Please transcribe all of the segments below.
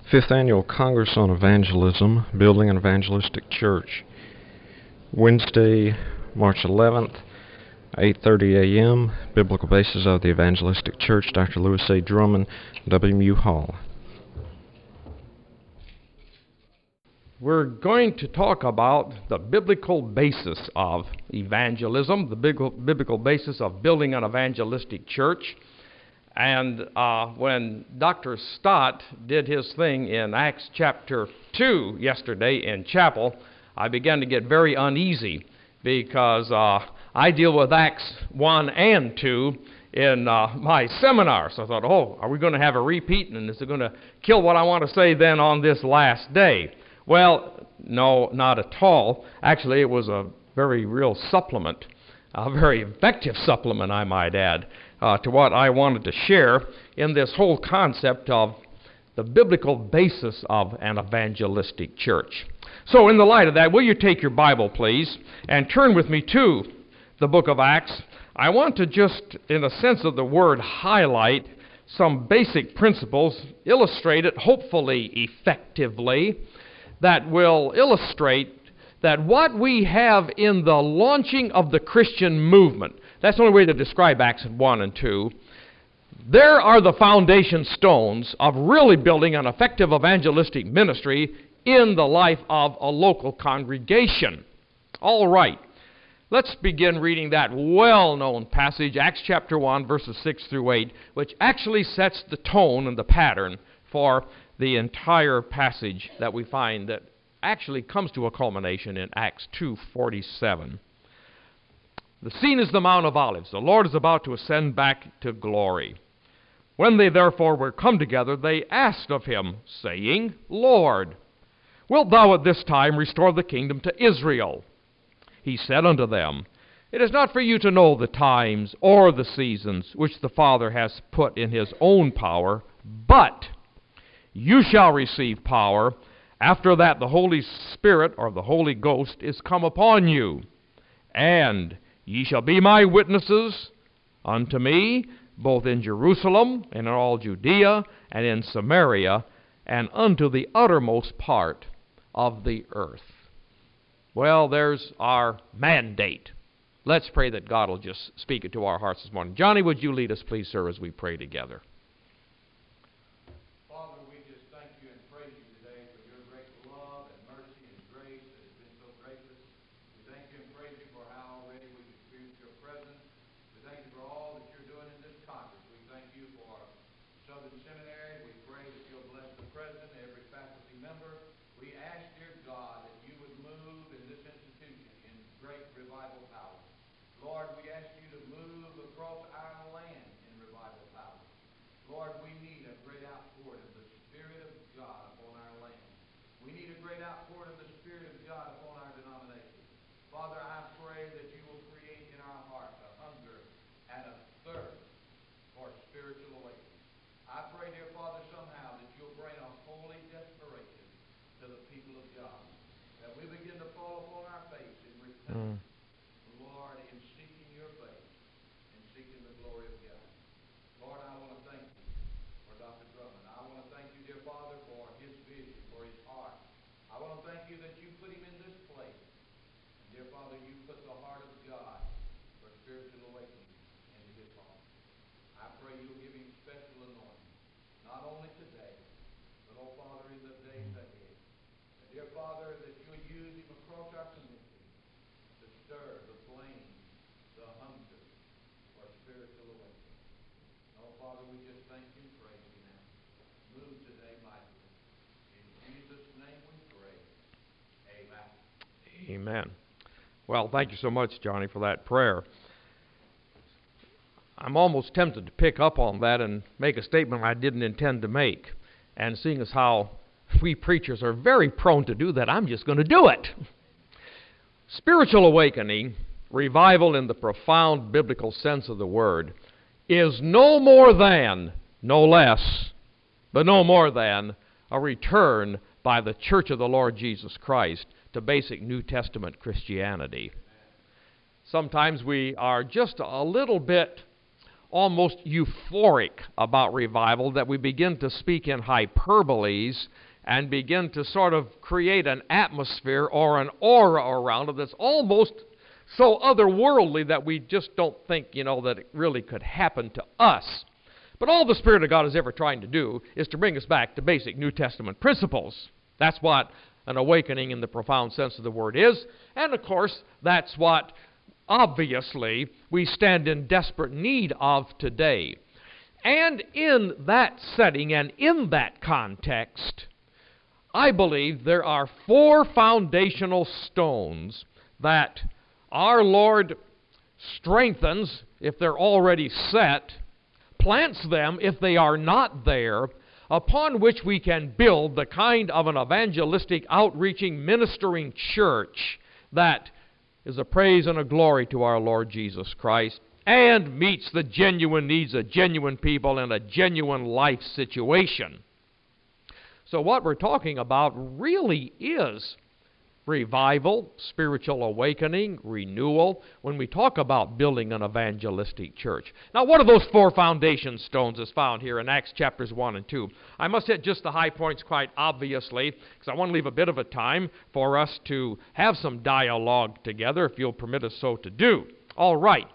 Fifth Annual Congress on Evangelism, Building an Evangelistic Church. Wednesday, March 11th, 8:30 a.m., Biblical Basis of the Evangelistic Church, Dr. Lewis A. Drummond, WMU Hall. We're going to talk about the biblical basis of evangelism, the biblical basis of building an evangelistic church. And when Dr. Stott did his thing in Acts chapter 2 yesterday in chapel, I began to get very uneasy because I deal with Acts 1 and 2 in my seminar. So I thought, are we going to have a repeat, and is it going to kill what I want to say then on this last day? Well, no, not at all. Actually, it was a very real supplement, a very effective supplement, I might add, to what I wanted to share in this whole concept of the biblical basis of an evangelistic church. So in the light of that, will you take your Bible, please, and turn with me to the book of Acts. I want to just, in a sense of the word, highlight some basic principles, illustrate it, hopefully effectively, that will illustrate that what we have in the launching of the Christian movement, that's the only way to describe Acts 1 and 2, there are the foundation stones of really building an effective evangelistic ministry in the life of a local congregation. All right, let's begin reading that well-known passage, Acts chapter 1, verses 6 through 8, which actually sets the tone and the pattern for the entire passage that we find that actually comes to a culmination in Acts 2:47. The scene is the Mount of Olives. The Lord is about to ascend back to glory. When they therefore were come together, they asked of him, saying, Lord, wilt thou at this time restore the kingdom to Israel? He said unto them, It is not for you to know the times or the seasons which the Father has put in his own power, but you shall receive power after that the Holy Spirit or the Holy Ghost is come upon you. And ye shall be my witnesses unto me, both in Jerusalem and in all Judea and in Samaria, and unto the uttermost part of the earth. Well, there's our mandate. Let's pray that God will just speak it to our hearts this morning. Johnny, would you lead us, please, sir, as we pray together? Father, we just thank you and praise you today for your great love and mercy and grace that has been so gracious. We thank you and praise you for how already we've experienced your presence. We thank you for all that you're doing in this conference. We thank you for Southern Seminary. We pray that you'll bless the president and every faculty member. We ask, dear God, that you would move in this institution in great revival power. Lord, we ask you to move across our land in revival power. Lord, we need a great outpouring of the Spirit of God upon our land. We need a great outpouring of the Spirit of God upon our denomination. Father, I pray that you will create in our hearts a hunger and a thirst for spiritual awakening. I pray, dear Father, somehow that you'll bring a holy desperation to the people of God, that we begin to fall upon our face in repentance, Lord, in seeking your face and seeking the glory of God. Lord, I want to thank you for Dr. Drummond. I want to thank you, dear Father, for his vision, for his heart. I want to thank you that you put him in this place. And dear Father, you put the heart of God for spiritual awakening into his heart. I pray you'll give him special anointing, not only today, but, oh Father, in the days ahead. And dear Father, that you'll use him across our community to stir the flame, the hunger for spiritual awakening. Oh, Father, we just thank you and praise you now. Move today mightily. In Jesus' name we pray. Amen. Amen. Well, thank you so much, Johnny, for that prayer. I'm almost tempted to pick up on that and make a statement I didn't intend to make. And seeing as how we preachers are very prone to do that, I'm just going to do it. Spiritual awakening, revival in the profound biblical sense of the word, is no more than, no less, but no more than a return by the Church of the Lord Jesus Christ to basic New Testament Christianity. Sometimes we are just a little bit almost euphoric about revival, that we begin to speak in hyperboles and begin to sort of create an atmosphere or an aura around it that's almost so otherworldly that we just don't think, that it really could happen to us. But all the Spirit of God is ever trying to do is to bring us back to basic New Testament principles. That's what an awakening in the profound sense of the word is. And of course, that's what obviously we stand in desperate need of today. And in that setting and in that context, I believe there are 4 foundational stones that our Lord strengthens if they're already set, plants them if they are not there, upon which we can build the kind of an evangelistic, outreaching, ministering church that is a praise and a glory to our Lord Jesus Christ and meets the genuine needs of genuine people in a genuine life situation. So what we're talking about really is revival, spiritual awakening, renewal, when we talk about building an evangelistic church. Now, what are those 4 foundation stones as found here in Acts chapters 1 and 2? I must hit just the high points quite obviously, because I want to leave a bit of a time for us to have some dialogue together, if you'll permit us so to do. All right.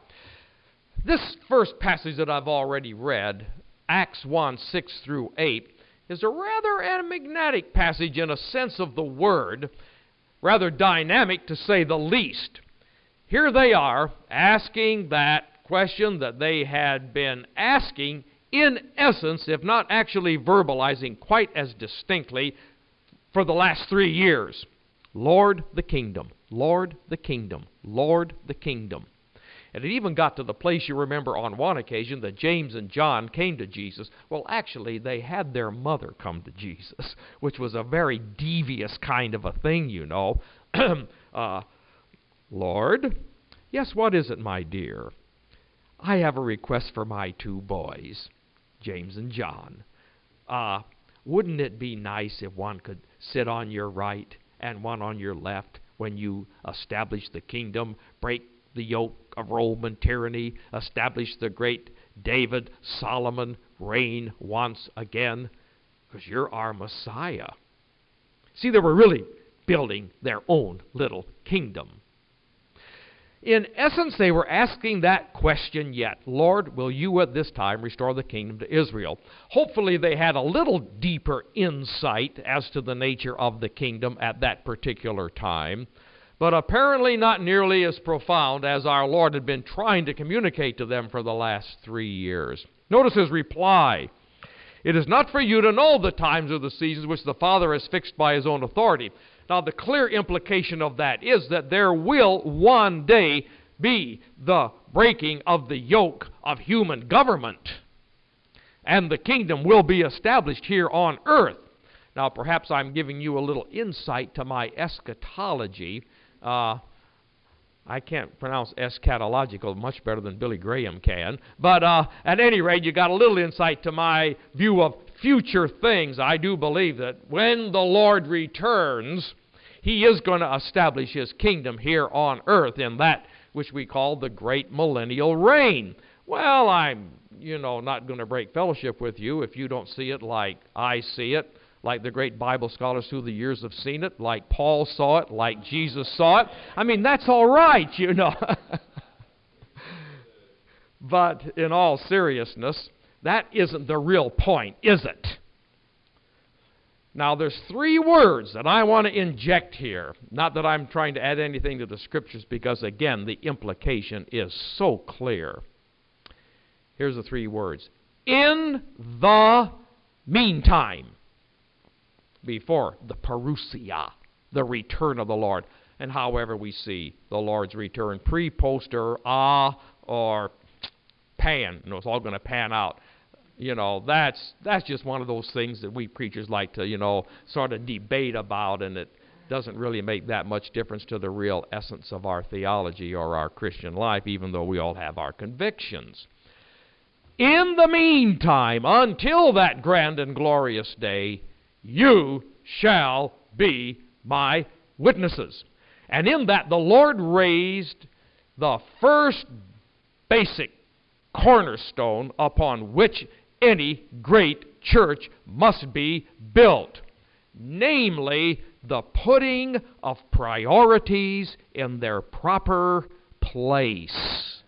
This first passage that I've already read, Acts 1, 6 through 8, is a rather enigmatic passage in a sense of the word, rather dynamic to say the least. Here they are asking that question that they had been asking in essence, if not actually verbalizing quite as distinctly for the last 3 years. Lord, the kingdom. Lord, the kingdom. Lord, the kingdom. And it even got to the place, you remember, on one occasion that James and John came to Jesus. Well, actually, they had their mother come to Jesus, which was a very devious kind of a thing, Lord, yes, what is it, my dear? I have a request for my 2 boys, James and John. Wouldn't it be nice if one could sit on your right and one on your left when you establish the kingdom, break the yoke of Roman tyranny, establish the great David, Solomon reign once again? Because you're our Messiah. See, they were really building their own little kingdom. In essence, they were asking that question yet. Lord, will you at this time restore the kingdom to Israel? Hopefully they had a little deeper insight as to the nature of the kingdom at that particular time, but apparently not nearly as profound as our Lord had been trying to communicate to them for the last 3 years. Notice his reply. It is not for you to know the times or the seasons which the Father has fixed by his own authority. Now, the clear implication of that is that there will one day be the breaking of the yoke of human government, and the kingdom will be established here on earth. Now, perhaps I'm giving you a little insight to my eschatology. I can't pronounce eschatological much better than Billy Graham can. But at any rate, you got a little insight to my view of future things. I do believe that when the Lord returns, he is going to establish his kingdom here on earth in that which we call the great millennial reign. Well, I'm, not going to break fellowship with you if you don't see it like I see it, like the great Bible scholars through the years have seen it, like Paul saw it, like Jesus saw it. I mean, that's all right, But in all seriousness, that isn't the real point, is it? Now, there's 3 words that I want to inject here. Not that I'm trying to add anything to the Scriptures, because, again, the implication is so clear. Here's the 3 words. In the meantime. Before the parousia, the return of the Lord. And however we see the Lord's return, pre, post, or pan. It's all going to pan out. That's just one of those things that we preachers like to, sort of debate about, and it doesn't really make that much difference to the real essence of our theology or our Christian life, even though we all have our convictions. In the meantime, until that grand and glorious day, you shall be my witnesses. And in that, the Lord raised the first basic cornerstone upon which any great church must be built, namely the putting of priorities in their proper place.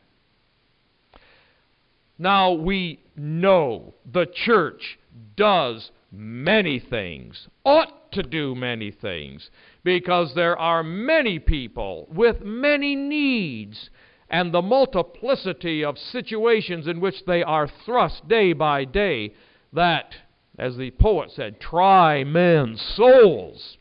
Now, we know the church does many things, ought to do many things, because there are many people with many needs, and the multiplicity of situations in which they are thrust day by day that, as the poet said, try men's souls,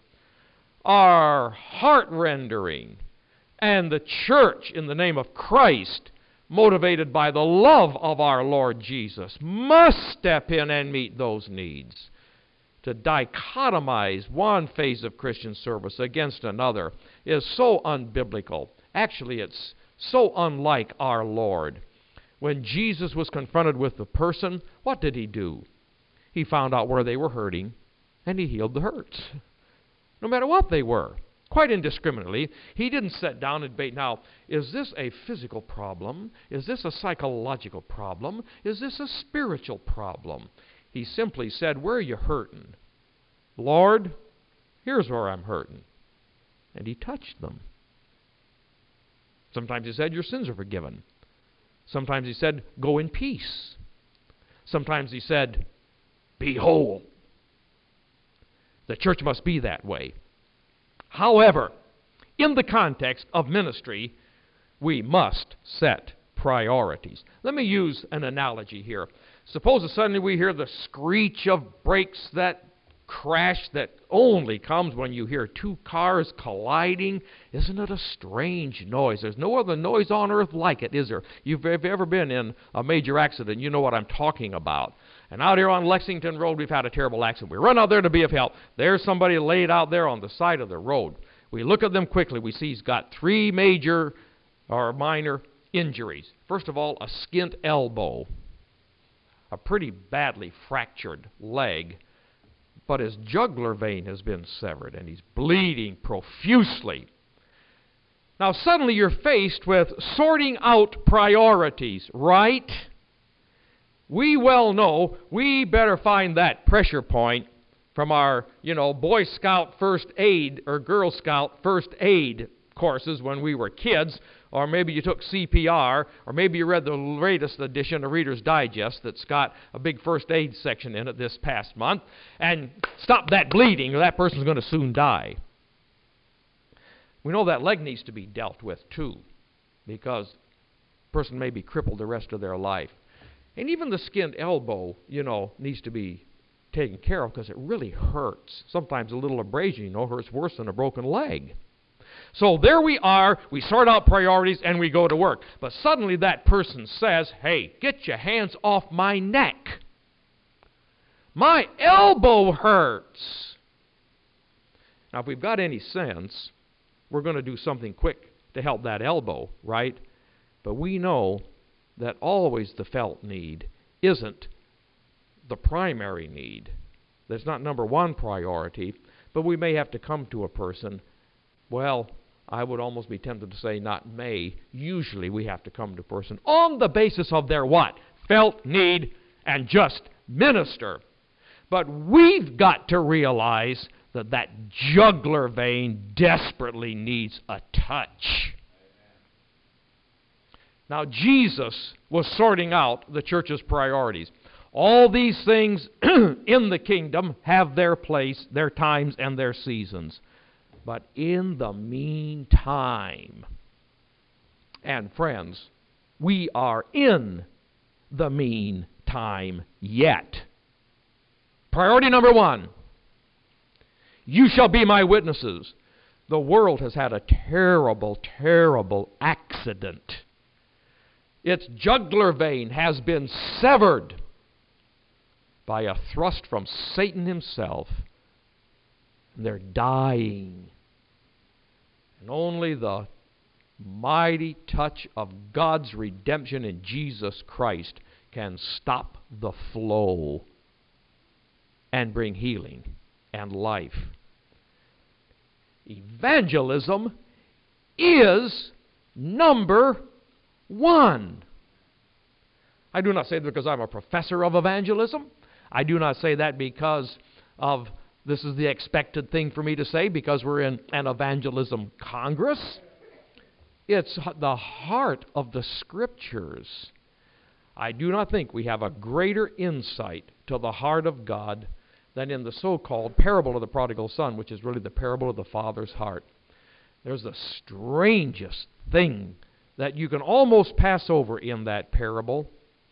are heart-rendering. And the church, in the name of Christ, motivated by the love of our Lord Jesus, must step in and meet those needs. To dichotomize one phase of Christian service against another is so unbiblical. Actually, it's so unlike our Lord. When Jesus was confronted with the person, what did he do? He found out where they were hurting, and he healed the hurts, no matter what they were. Quite indiscriminately. He didn't sit down and debate, now, is this a physical problem? Is this a psychological problem? Is this a spiritual problem? He simply said, where are you hurting? Lord, here's where I'm hurting. And he touched them. Sometimes he said, your sins are forgiven. Sometimes he said, go in peace. Sometimes he said, be whole. The church must be that way. However, in the context of ministry, we must set priorities. Let me use an analogy here. Suppose that suddenly we hear the screech of brakes, that crash that only comes when you hear two cars colliding. Isn't it a strange noise? There's no other noise on earth like it, is there? If you've ever been in a major accident, you know what I'm talking about. And out here on Lexington Road, we've had a terrible accident. We run out there to be of help. There's somebody laid out there on the side of the road. We look at them quickly. We see he's got 3 major or minor injuries. First of all, a skint elbow, a pretty badly fractured leg, but his jugular vein has been severed, and he's bleeding profusely. Now, suddenly you're faced with sorting out priorities, right? We well know we better find that pressure point from our, Boy Scout first aid or Girl Scout first aid courses when we were kids, or maybe you took CPR, or maybe you read the latest edition of Reader's Digest that's got a big first aid section in it this past month, and stop that bleeding or that person's going to soon die. We know that leg needs to be dealt with too, because the person may be crippled the rest of their life. And even the skinned elbow, needs to be taken care of because it really hurts. Sometimes a little abrasion, hurts worse than a broken leg. So there we are, we sort out priorities, and we go to work. But suddenly that person says, hey, get your hands off my neck. My elbow hurts. Now, if we've got any sense, we're going to do something quick to help that elbow, right? But we know that always the felt need isn't the primary need. That's not number one priority, but we may have to come to a person. Well, I would almost be tempted to say not may. Usually we have to come to a person on the basis of their what? Felt need, and just minister. But we've got to realize that that jugular vein desperately needs a touch. Now, Jesus was sorting out the church's priorities. All these things in the kingdom have their place, their times, and their seasons. But in the meantime, and friends, we are in the meantime yet. Priority number 1, you shall be my witnesses. The world has had a terrible, terrible accident. Its jugular vein has been severed by a thrust from Satan himself. And they're dying. And only the mighty touch of God's redemption in Jesus Christ can stop the flow and bring healing and life. Evangelism is number 1. I do not say that because I'm a professor of evangelism. I do not say that because of this is the expected thing for me to say because we're in an evangelism congress. It's the heart of the Scriptures. I do not think we have a greater insight to the heart of God than in the so-called parable of the prodigal son, which is really the parable of the Father's heart. There's the strangest thing that you can almost pass over in that parable.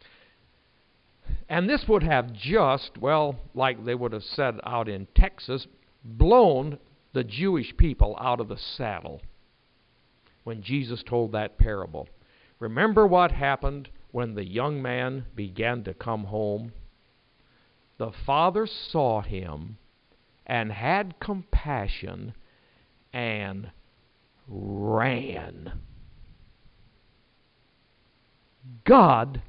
And this would have just, well, like they would have said out in Texas, blown the Jewish people out of the saddle when Jesus told that parable. Remember what happened when the young man began to come home? The father saw him and had compassion and ran. God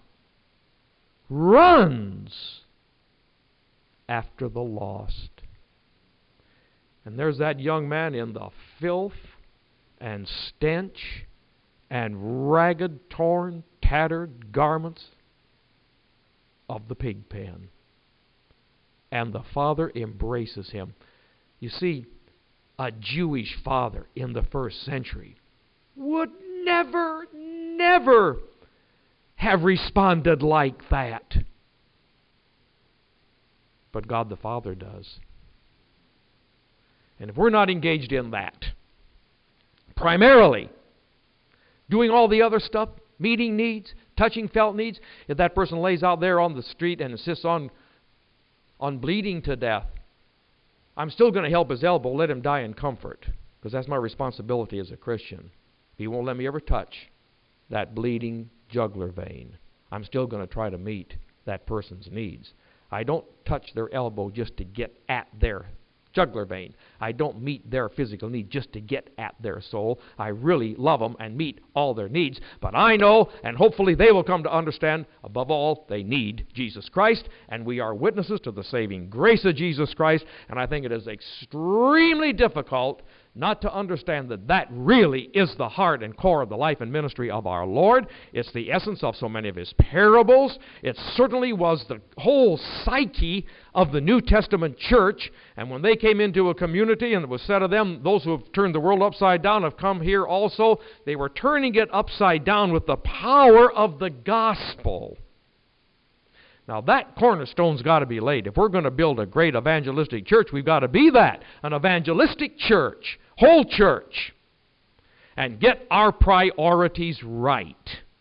runs after the lost. And there's that young man in the filth and stench and ragged, torn, tattered garments of the pig pen. And the father embraces him. You see, a Jewish father in the first century would never have responded like that. But God the Father does. And if we're not engaged in that, primarily doing all the other stuff, meeting needs, touching felt needs, if that person lays out there on the street and insists on bleeding to death, I'm still going to help his elbow, let him die in comfort, because that's my responsibility as a Christian. He won't let me ever touch that bleeding jugular vein. I'm still going to try to meet that person's needs. I don't touch their elbow just to get at their jugular vein. I don't meet their physical need just to get at their soul. I really love them and meet all their needs. But I know, and hopefully they will come to understand, above all, they need Jesus Christ, and we are witnesses to the saving grace of Jesus Christ, and I think it is extremely difficult not to understand that that really is the heart and core of the life and ministry of our Lord. It's the essence of so many of His parables. It certainly was the whole psyche of the New Testament church. And when they came into a community and it was said of them, those who have turned the world upside down have come here also, they were turning it upside down with the power of the gospel. Now that cornerstone's got to be laid. If we're going to build a great evangelistic church, we've got to be that, an evangelistic church, whole church, and get our priorities right.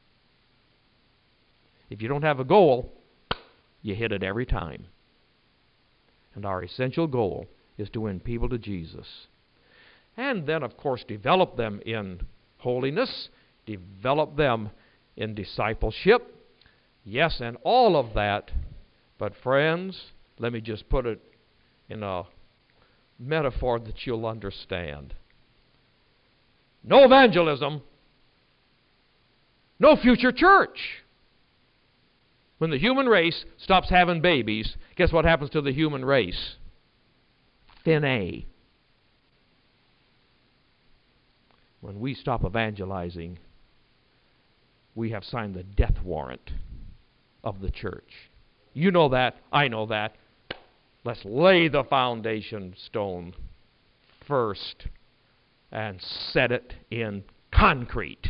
If you don't have a goal, you hit it every time. And our essential goal is to win people to Jesus. And then, of course, develop them in holiness, develop them in discipleship. Yes, and all of that, but friends, let me just put it in a metaphor that you'll understand. No evangelism, no future church. When the human race stops having babies, guess what happens to the human race? Thin A. When we stop evangelizing, we have signed the death warrant of the church. You know that. I know that. Let's lay the foundation stone first and set it in concrete.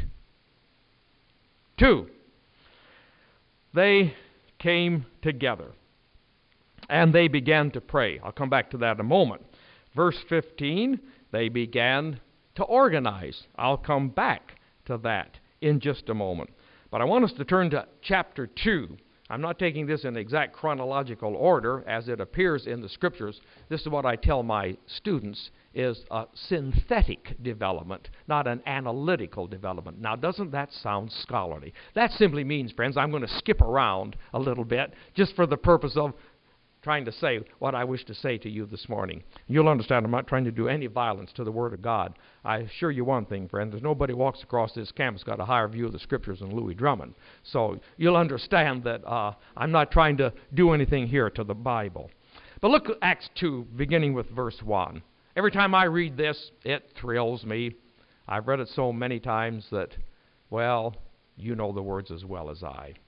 2, they came together and they began to pray. I'll come back to that in a moment. Verse 15, they began to organize. I'll come back to that in just a moment. But I want us to turn to chapter 2. I'm not taking this in exact chronological order as it appears in the Scriptures. This is what I tell my students is a synthetic development, not an analytical development. Now, doesn't that sound scholarly? That simply means, friends, I'm going to skip around a little bit just for the purpose of trying to say what I wish to say to you this morning. You'll understand I'm not trying to do any violence to the Word of God. I assure you one thing, friend, there's nobody walks across this campus got a higher view of the Scriptures than Louis Drummond. So you'll understand that I'm not trying to do anything here to the Bible. But look at Acts 2, beginning with verse 1. Every time I read this, it thrills me. I've read it so many times that, well, you know the words as well as I.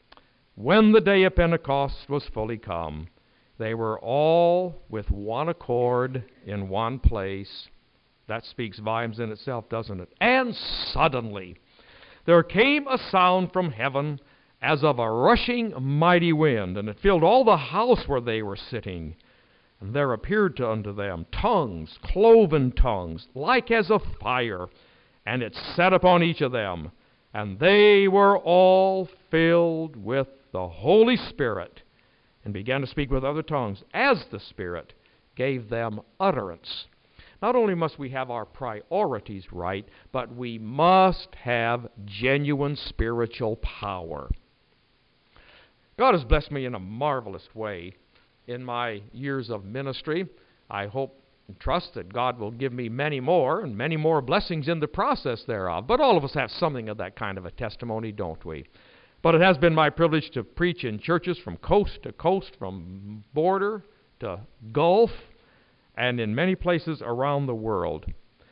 when the day of Pentecost was fully come, they were all with one accord in one place. That speaks volumes in itself, doesn't it? And suddenly there came a sound from heaven as of a rushing mighty wind, and it filled all the house where they were sitting. And there appeared unto them tongues, cloven tongues, like as of fire, and it sat upon each of them. And they were all filled with the Holy Spirit, and began to speak with other tongues, as the Spirit gave them utterance. Not only must we have our priorities right, but we must have genuine spiritual power. God has blessed me in a marvelous way in my years of ministry. I hope and trust that God will give me many more, and many more blessings in the process thereof. But all of us have something of that kind of a testimony, don't we? But it has been my privilege to preach in churches from coast to coast, from border to Gulf, and in many places around the world.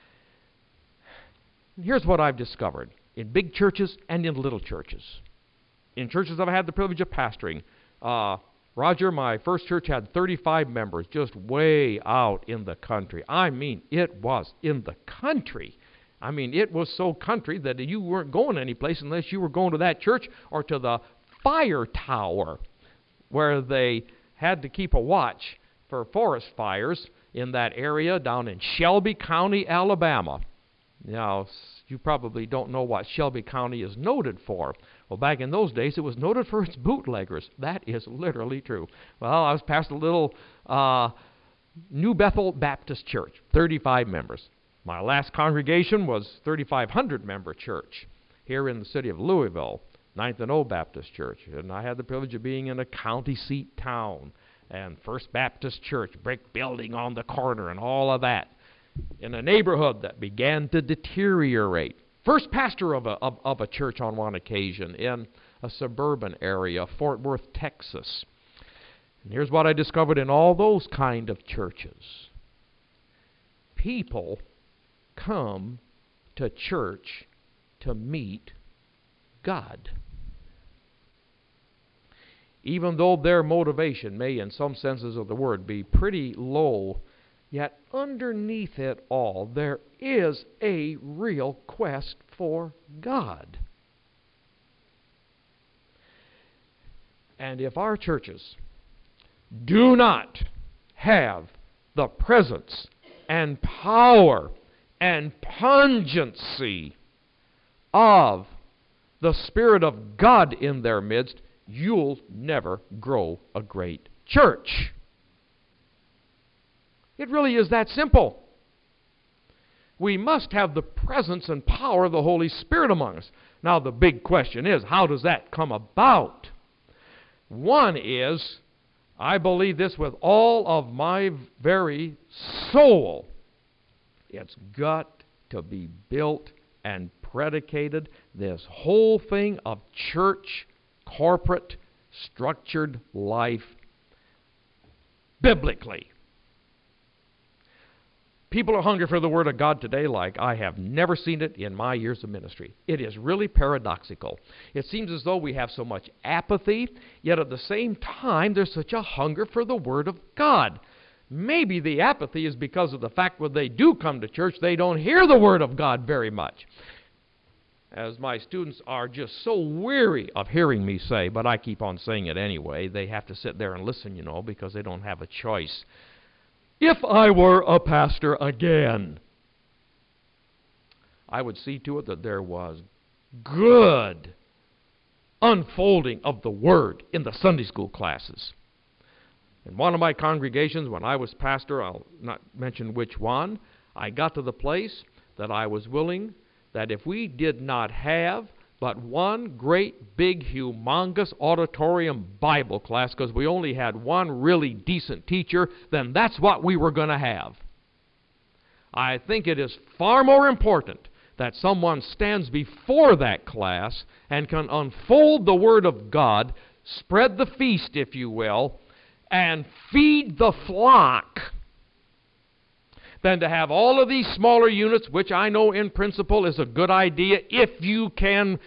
Here's what I've discovered in big churches and in little churches. In churches I've had the privilege of pastoring, Roger, my first church had 35 members, just way out in the country. I mean, it was in the country. I mean, it was so country that you weren't going anyplace unless you were going to that church or to the fire tower, where they had to keep a watch for forest fires in that area down in Shelby County, Alabama. Now, you probably don't know what Shelby County is noted for. Well, back in those days, it was noted for its bootleggers. That is literally true. Well, I was past a little New Bethel Baptist Church, 35 members. My last congregation was 3,500-member church here in the city of Louisville, Ninth and Old Baptist Church. And I had the privilege of being in a county seat town and First Baptist Church, brick building on the corner and all of that, in a neighborhood that began to deteriorate. First pastor of a church on one occasion in a suburban area, Fort Worth, Texas. And here's what I discovered in all those kind of churches. People come to church to meet God. Even though their motivation may, in some senses of the word, be pretty low, yet underneath it all, there is a real quest for God. And if our churches do not have the presence and power and pungency of the Spirit of God in their midst, you'll never grow a great church. It really is that simple. We must have the presence and power of the Holy Spirit among us. Now, the big question is, how does that come about? One is, I believe this with all of my very soul, it's got to be built and predicated, this whole thing of church, corporate, structured life, biblically. People are hungry for the Word of God today like I have never seen it in my years of ministry. It is really paradoxical. It seems as though we have so much apathy, yet at the same time there's such a hunger for the Word of God. Maybe the apathy is because of the fact when they do come to church, they don't hear the Word of God very much. As my students are just so weary of hearing me say, but I keep on saying it anyway, they have to sit there and listen, you know, because they don't have a choice. If I were a pastor again, I would see to it that there was good unfolding of the Word in the Sunday school classes. In one of my congregations, when I was pastor, I'll not mention which one, I got to the place that I was willing that if we did not have but one great, big, humongous auditorium Bible class, because we only had one really decent teacher, then that's what we were going to have. I think it is far more important that someone stands before that class and can unfold the Word of God, spread the feast, if you will, and feed the flock, than to have all of these smaller units, which I know in principle is a good idea if you can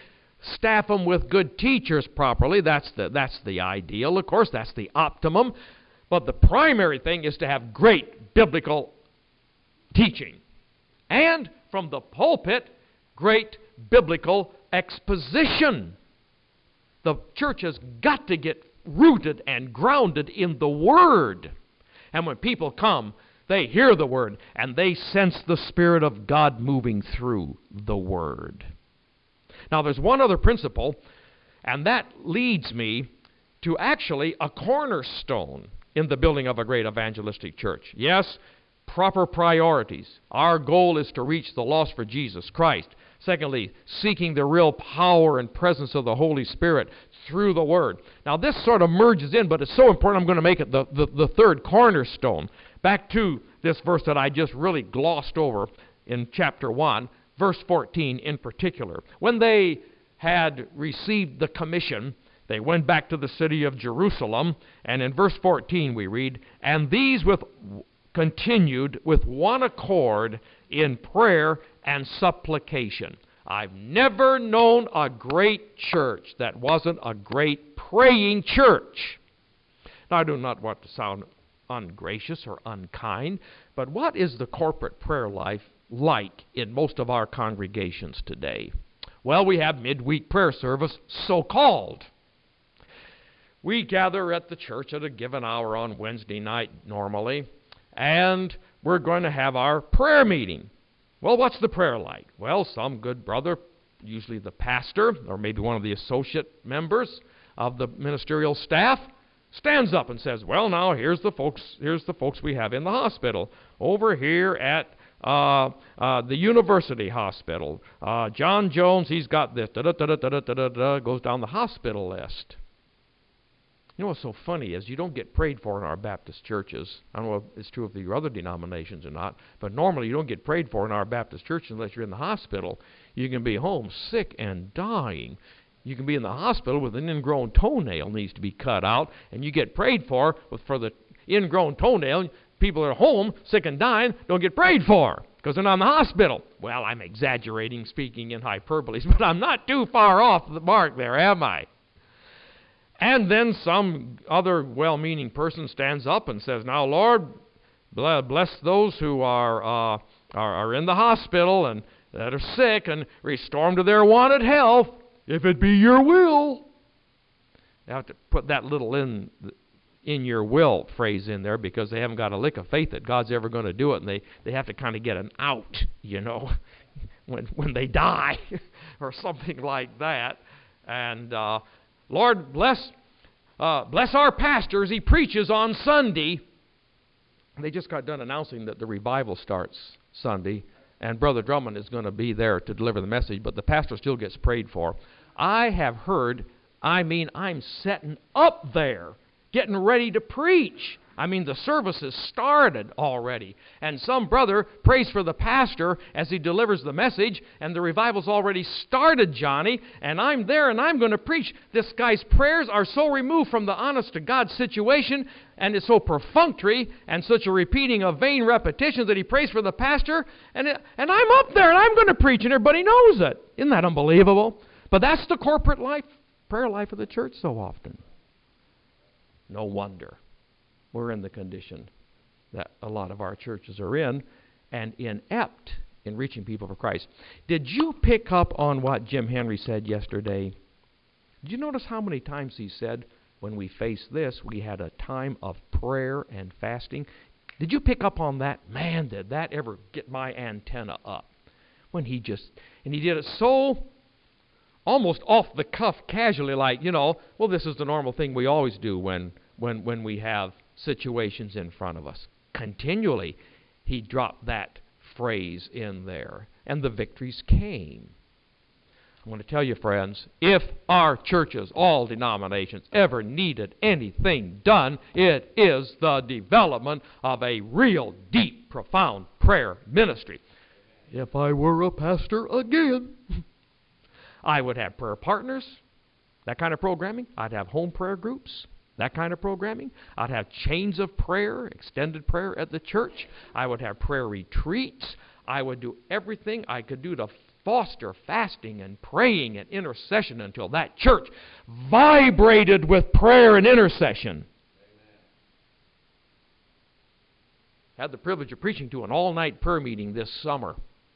staff them with good teachers properly. That's the ideal, of course. That's the optimum. But the primary thing is to have great biblical teaching. And from the pulpit, great biblical exposition. The church has got to get rooted and grounded in the Word. And when people come, they hear the Word, and they sense the Spirit of God moving through the Word. Now, there's one other principle, and that leads me to actually a cornerstone in the building of a great evangelistic church. Yes, proper priorities. Our goal is to reach the lost for Jesus Christ. Secondly, seeking the real power and presence of the Holy Spirit through the Word. Now, this sort of merges in, but it's so important I'm going to make it the third cornerstone. Back to this verse that I just really glossed over in chapter 1, verse 14 in particular. When they had received the commission, they went back to the city of Jerusalem, and in verse 14 we read, "And these continued with one accord in prayer and supplication." I've never known a great church that wasn't a great praying church. Now, I do not want to sound ungracious or unkind, but what is the corporate prayer life like in most of our congregations today? Well, we have midweek prayer service, so-called. We gather at the church at a given hour on Wednesday night normally, and we're going to have our prayer meeting. Well, what's the prayer like? Well, some good brother, usually the pastor, or maybe one of the associate members of the ministerial staff, stands up and says, "Well, now here's the folks we have in the hospital. Over here at the university hospital, John Jones, he's got this, goes down the hospital list." You know what's so funny is you don't get prayed for in our Baptist churches. I don't know if it's true of your other denominations or not, but normally you don't get prayed for in our Baptist church unless you're in the hospital. You can be home sick and dying. You can be in the hospital with an ingrown toenail needs to be cut out, and you get prayed for the ingrown toenail. People are home sick and dying don't get prayed for because they're not in the hospital. Well, I'm exaggerating, speaking in hyperboles, but I'm not too far off the mark there, am I? And then some other well-meaning person stands up and says, "Now, Lord, bless those who are in the hospital and that are sick, and restore them to their wonted health, if it be your will." You have to put that little in your will phrase in there because they haven't got a lick of faith that God's ever going to do it, and they have to kind of get an out, when they die or something like that. And Lord, bless our pastor as he preaches on Sunday. They just got done announcing that the revival starts Sunday, and Brother Drummond is going to be there to deliver the message, but the pastor still gets prayed for. I have heard, I'm setting up there, getting ready to preach. The service has started already. And some brother prays for the pastor as he delivers the message, and the revival's already started, Johnny, and I'm there and I'm going to preach. This guy's prayers are so removed from the honest-to-God situation, and it's so perfunctory and such a repeating of vain repetitions that he prays for the pastor, and I'm up there and I'm going to preach, and everybody knows it. Isn't that unbelievable? But that's the corporate life, prayer life of the church so often. No wonder we're in the condition that a lot of our churches are in, and inept in reaching people for Christ. Did you pick up on what Jim Henry said yesterday? Did you notice how many times he said, when we face this, we had a time of prayer and fasting? Did you pick up on that? Man, did that ever get my antenna up. And he did it so almost off the cuff, casually, like, well, this is the normal thing we always do when we have situations in front of us. Continually, he dropped that phrase in there, and the victories came. I want to tell you, friends, if our churches, all denominations, ever needed anything done, it is the development of a real, deep, profound prayer ministry. If I were a pastor again, I would have prayer partners, that kind of programming. I'd have home prayer groups, that kind of programming. I'd have chains of prayer, extended prayer at the church. I would have prayer retreats. I would do everything I could do to foster fasting and praying and intercession until that church vibrated with prayer and intercession. Had the privilege of preaching to an all-night prayer meeting this summer.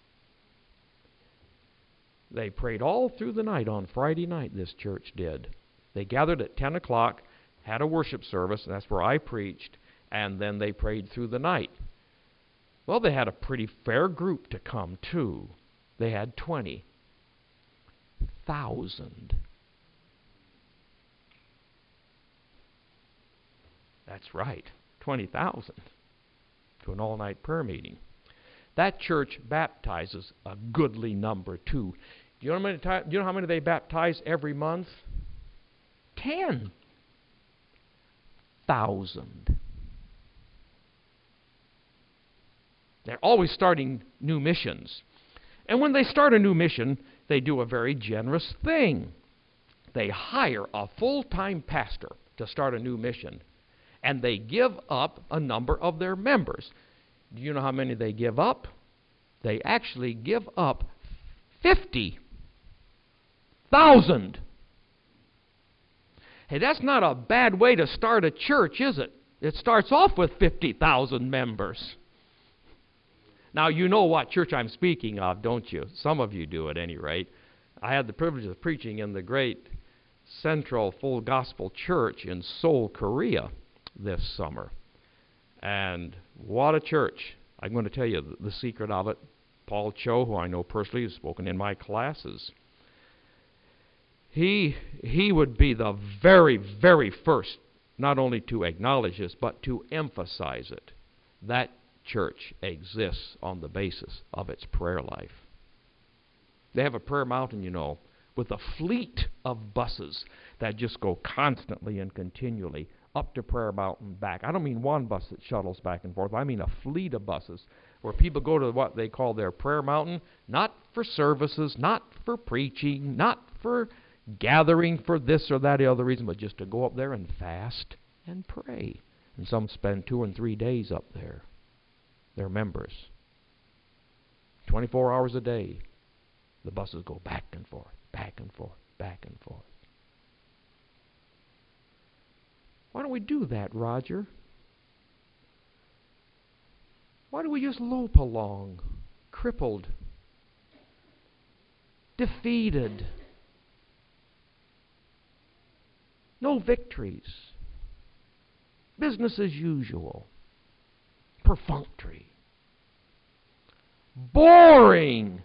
They prayed all through the night on Friday night, this church did. They gathered at 10 o'clock, had a worship service, and that's where I preached, and then they prayed through the night. Well, they had a pretty fair group to come, too. They had 20,000. That's right, 20,000 to an all-night prayer meeting. That church baptizes a goodly number, too. Do you know how many they baptize every month? 10,000. They're always starting new missions. And when they start a new mission, they do a very generous thing. They hire a full-time pastor to start a new mission. And they give up a number of their members. Do you know how many they give up? They actually give up 50,000. Hey, that's not a bad way to start a church, is it? It starts off with 50,000 members. Now, you know what church I'm speaking of, don't you? Some of you do at any rate. I had the privilege of preaching in the great Central Full Gospel Church in Seoul, Korea this summer. And what a church. I'm going to tell you the secret of it. Paul Cho, who I know personally, has spoken in my classes. He would be the very, very first, not only to acknowledge this, but to emphasize it. That church exists on the basis of its prayer life. They have a prayer mountain, you know, with a fleet of buses that just go constantly and continually up to Prayer Mountain back. I don't mean one bus that shuttles back and forth. I mean a fleet of buses where people go to what they call their prayer mountain, not for services, not for preaching, not for gathering for this or that other reason, but just to go up there and fast and pray. And some spend 2 and 3 days up there. They're members. 24 hours a day. The buses go back and forth, back and forth, back and forth. Why don't we do that, Roger? Why do we just lope along, crippled, defeated, no victories, business as usual, perfunctory, boring?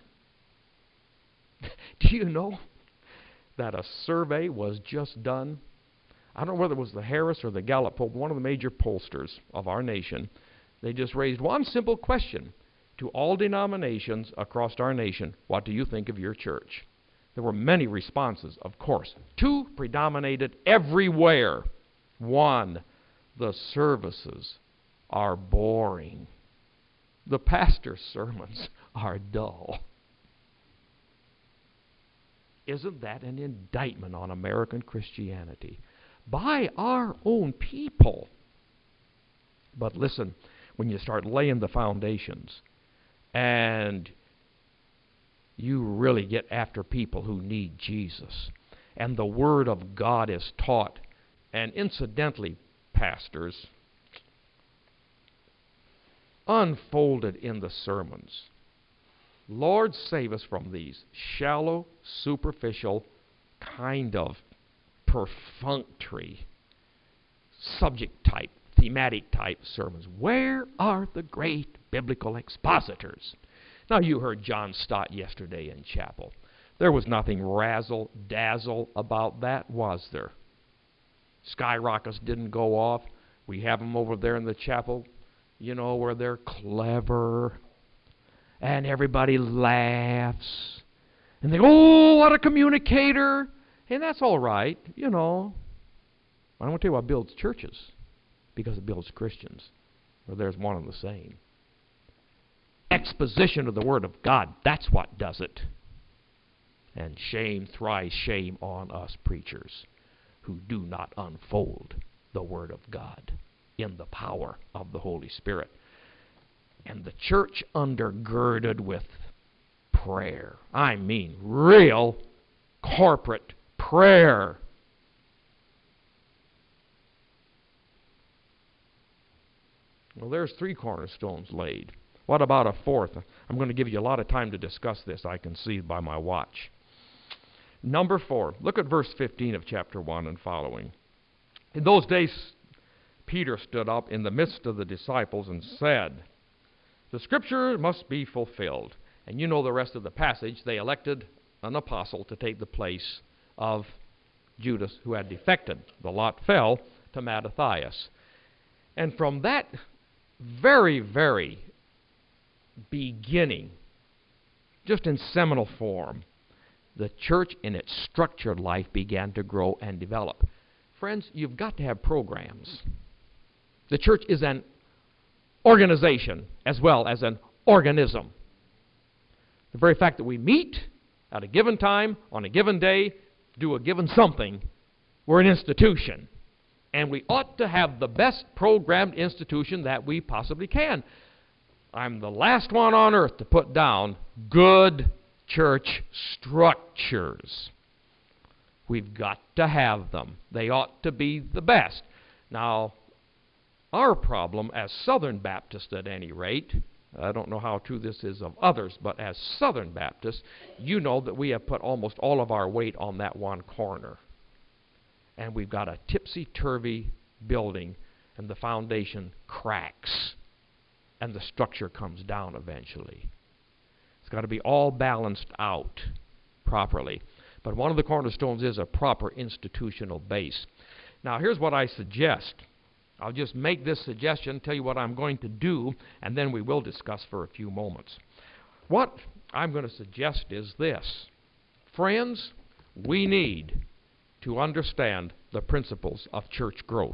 Do you know that a survey was just done? I don't know whether it was the Harris or the Gallup poll, one of the major pollsters of our nation. They just raised one simple question to all denominations across our nation. What do you think of your church? There were many responses, of course. 2 predominated everywhere. 1, the services are boring. The pastor's sermons are dull. Isn't that an indictment on American Christianity? By our own people. But listen, when you start laying the foundations and you really get after people who need Jesus, and the Word of God is taught, and incidentally, pastors, unfolded in the sermons. Lord, save us from these shallow, superficial, kind of perfunctory, subject type, thematic type sermons. Where are the great biblical expositors? Now, you heard John Stott yesterday in chapel. There was nothing razzle-dazzle about that, was there? Skyrockets didn't go off. We have them over there in the chapel, you know, where they're clever, and everybody laughs, and they go, oh, what a communicator. And that's all right, you know. I want to tell you what builds churches, because it builds Christians. Well, there's one and the same. Exposition of the Word of God, that's what does it. And shame, thrice shame on us preachers who do not unfold the Word of God in the power of the Holy Spirit. And the church undergirded with prayer. I mean real corporate prayer. Well, there's 3 cornerstones laid. What about a 4th? I'm going to give you a lot of time to discuss this, I can see by my watch. Number 4, look at verse 15 of chapter 1 and following. In those days, Peter stood up in the midst of the disciples and said, "The scripture must be fulfilled." And you know the rest of the passage. They elected an apostle to take the place of Judas, who had defected. The lot fell to Mattathias. And from that very, very beginning, just in seminal form, the church in its structured life began to grow and develop. Friends, you've got to have programs. The church is an organization as well as an organism. The very fact that we meet at a given time, on a given day, do a given something, we're an institution. And we ought to have the best programmed institution that we possibly can. I'm the last one on earth to put down good church structures. We've got to have them. They ought to be the best. Now, our problem as Southern Baptists at any rate, I don't know how true this is of others, but as Southern Baptists, you know that we have put almost all of our weight on that one corner. And we've got a tipsy-turvy building, and the foundation cracks, and the structure comes down eventually. It's got to be all balanced out properly. But one of the cornerstones is a proper institutional base. Now, here's what I suggest. I'll just make this suggestion, tell you what I'm going to do, and then we will discuss for a few moments. What I'm going to suggest is this. Friends, we need to understand the principles of church growth.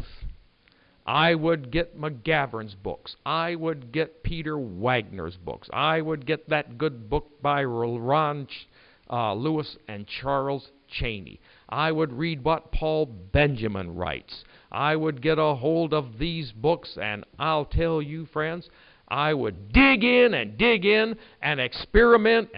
I would get McGavran's books. I would get Peter Wagner's books. I would get that good book by Ron Lewis and Charles Cheney. I would read what Paul Benjamin writes. I would get a hold of these books, and I'll tell you, friends, I would dig in and experiment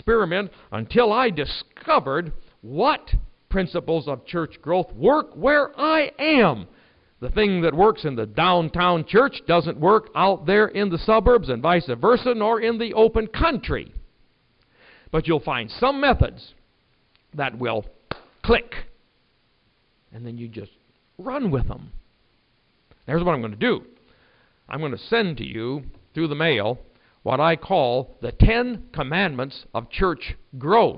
until I discovered what principles of church growth work where I am. The thing that works in the downtown church doesn't work out there in the suburbs, and vice versa, nor in the open country. But you'll find some methods that will click, and then you just run with them. Here's what I'm going to do. I'm going to send to you through the mail what I call the 10 Commandments of Church Growth.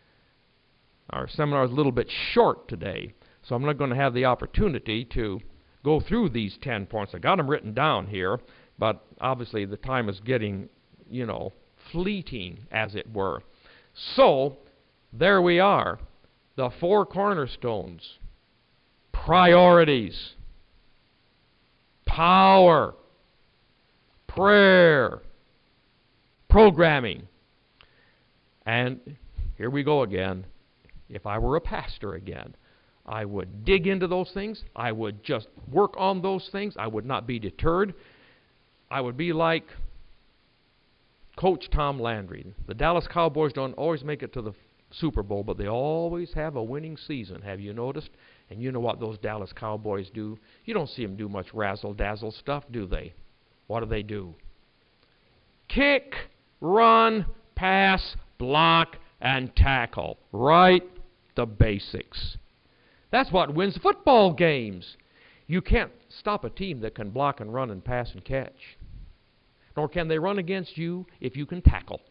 Our seminar is a little bit short today, so I'm not going to have the opportunity to go through these 10 points. I got them written down here, but obviously the time is getting, fleeting, as it were. So, there we are. The 4 cornerstones. Priorities. Power. Prayer. Programming. And here we go again. If I were a pastor again, I would dig into those things. I would just work on those things. I would not be deterred. I would be like Coach Tom Landry. The Dallas Cowboys don't always make it to the Super Bowl, but they always have a winning season. Have you noticed? And you know what those Dallas Cowboys do? You don't see them do much razzle-dazzle stuff, do they? What do? Kick, run, pass, block, and tackle. Right? The basics. That's what wins football games. You can't stop a team that can block and run and pass and catch. Nor can they run against you if you can tackle.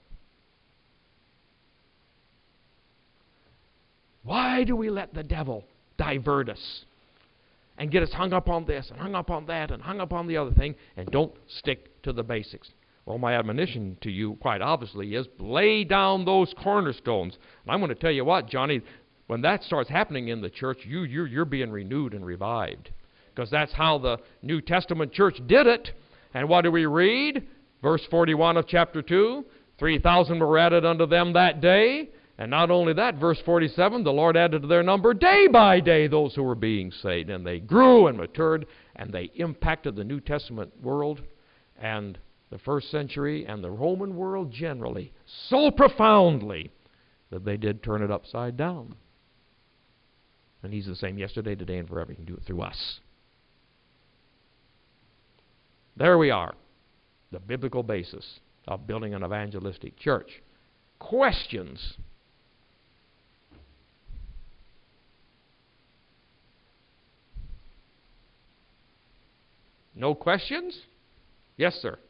Why do we let the devil divert us and get us hung up on this and hung up on that and hung up on the other thing and don't stick to the basics? Well, my admonition to you, quite obviously, is lay down those cornerstones. And I'm going to tell you what, Johnny, when that starts happening in the church, you're being renewed and revived. Because that's how the New Testament church did it. And what do we read? Verse 41 of chapter 2, 3,000 were added unto them that day. And not only that, verse 47, the Lord added to their number day by day those who were being saved. And they grew and matured, and they impacted the New Testament world. And the first century and the Roman world generally so profoundly that they did turn it upside down. And He's the same yesterday, today, and forever. He can do it through us. There we are, the biblical basis of building an evangelistic church. Questions? No questions? Yes, sir.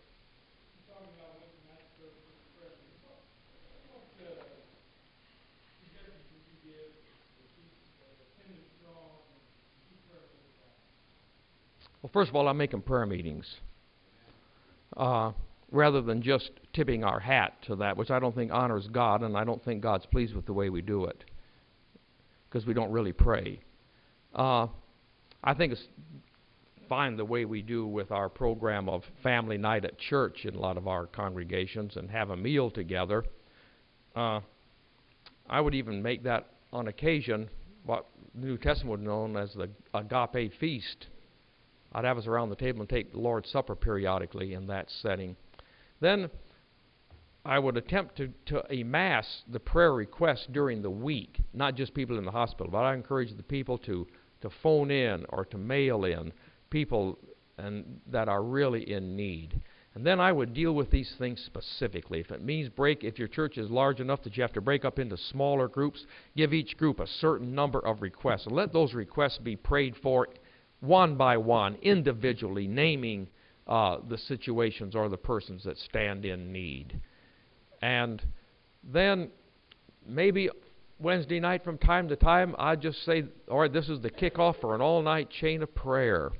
Well, first of all, I'm making prayer meetings rather than just tipping our hat to that, which I don't think honors God, and I don't think God's pleased with the way we do it because we don't really pray. I think it's fine the way we do with our program of family night at church in a lot of our congregations and have a meal together. I would even make that on occasion what the New Testament would know as the agape feast. I'd have us around the table and take the Lord's Supper periodically in that setting. Then I would attempt to amass the prayer requests during the week, not just people in the hospital, but I encourage the people to phone in or to mail in people that are really in need. And then I would deal with these things specifically. If it means if your church is large enough that you have to break up into smaller groups, give each group a certain number of requests. And let those requests be prayed for one by one, individually, naming the situations or the persons that stand in need. And then maybe Wednesday night from time to time, I'd just say, all right, this is the kickoff for an all-night chain of prayer.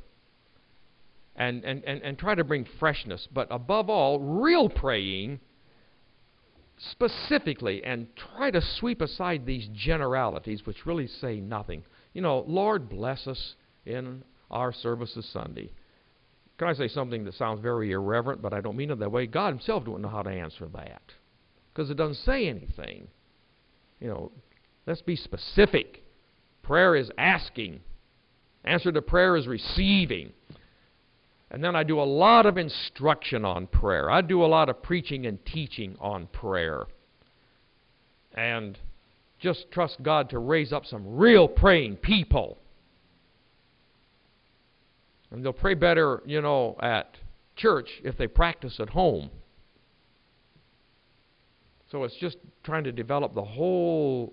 And try to bring freshness, but above all, real praying specifically, and try to sweep aside these generalities which really say nothing. You know, Lord bless us in our service this Sunday. Can I say something that sounds very irreverent, but I don't mean it that way? God Himself don't know how to answer that because it doesn't say anything. You know, let's be specific. Prayer is asking. Answer to prayer is receiving. And then I do a lot of instruction on prayer. I do a lot of preaching and teaching on prayer. And just trust God to raise up some real praying people. And they'll pray better, you know, at church if they practice at home. So it's just trying to develop the whole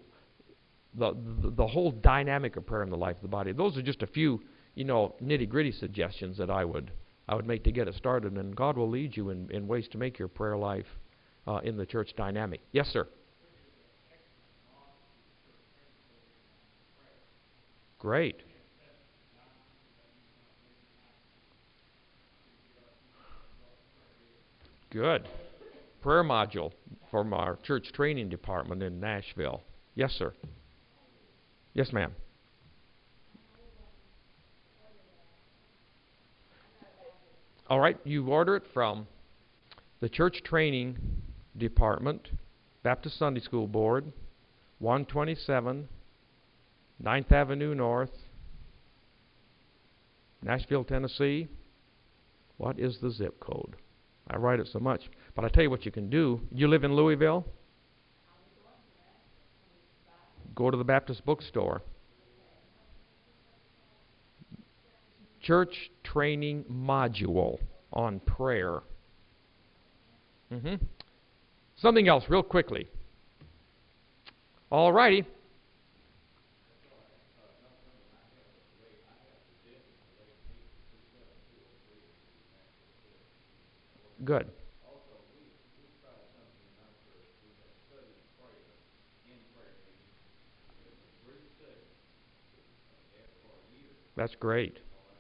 dynamic of prayer in the life of the body. Those are just a few, you know, nitty-gritty suggestions that I would make to get it started, and God will lead you in ways to make your prayer life in the church dynamic. Yes, sir. Great. Good. Prayer module from our church training department in Nashville. Yes, sir. Yes, ma'am. All right, you order it from the church training department, Baptist Sunday School Board, 127 9th Avenue North, Nashville, Tennessee. What is the zip code? I write it so much. But I tell you what you can do. You live in Louisville? Go to the Baptist bookstore. Church training module on prayer. Something else real quickly. All righty. Good. That's great.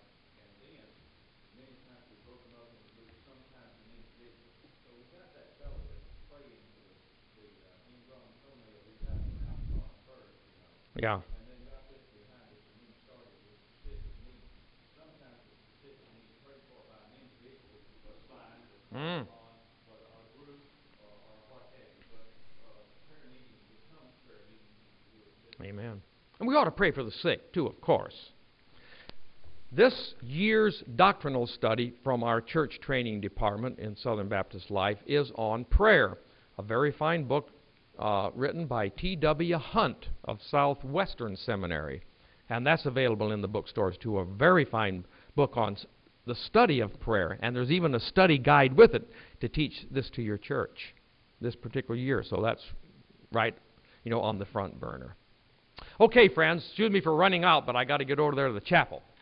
Yeah. Amen. And we ought to pray for the sick, too, of course. This year's doctrinal study from our church training department in Southern Baptist Life is on prayer, a very fine book written by T.W. Hunt of Southwestern Seminary. And that's available in the bookstores too, a very fine book on the study of prayer. And there's even a study guide with it to teach this to your church this particular year. So that's right, on the front burner. Okay, friends, excuse me for running out, but I got to get over there to the chapel.